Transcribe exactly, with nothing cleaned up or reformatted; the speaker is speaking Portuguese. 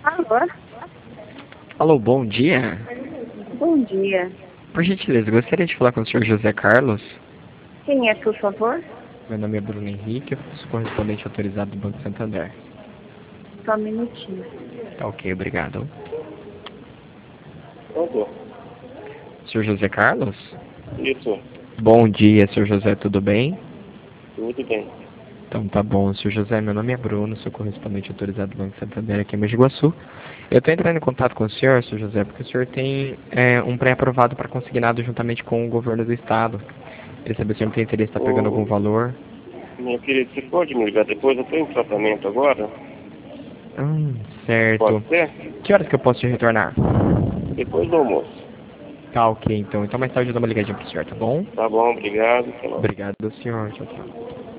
Alô? Alô, bom dia. Bom dia. Por gentileza, gostaria de falar com o senhor José Carlos. Quem é, por favor? Meu nome é Bruno Henrique, eu sou correspondente autorizado do Banco Santander. Só um minutinho. Tá ok, obrigado. Pronto. senhor José Carlos? Isso. Bom dia, senhor José, tudo bem? Tudo bem. Então tá bom, senhor José, meu nome é Bruno, sou correspondente autorizado do Banco Santander aqui em Mogi Guaçu. Eu estou entrando em contato com o senhor, senhor José, porque o senhor tem é, um pré-aprovado para consignado juntamente com o governo do estado. Queria saber se o senhor tem interesse em estar pegando algum Ô, valor. meu querido, você pode me ligar depois? Eu estou em tratamento agora. Hum, certo. Pode ser? Que horas que eu posso te retornar? Depois do almoço. Tá ok, então. Então mais tarde eu dou uma ligadinha pro senhor, tá bom? Tá bom, obrigado. Até logo. Obrigado, senhor. Tchau, tchau.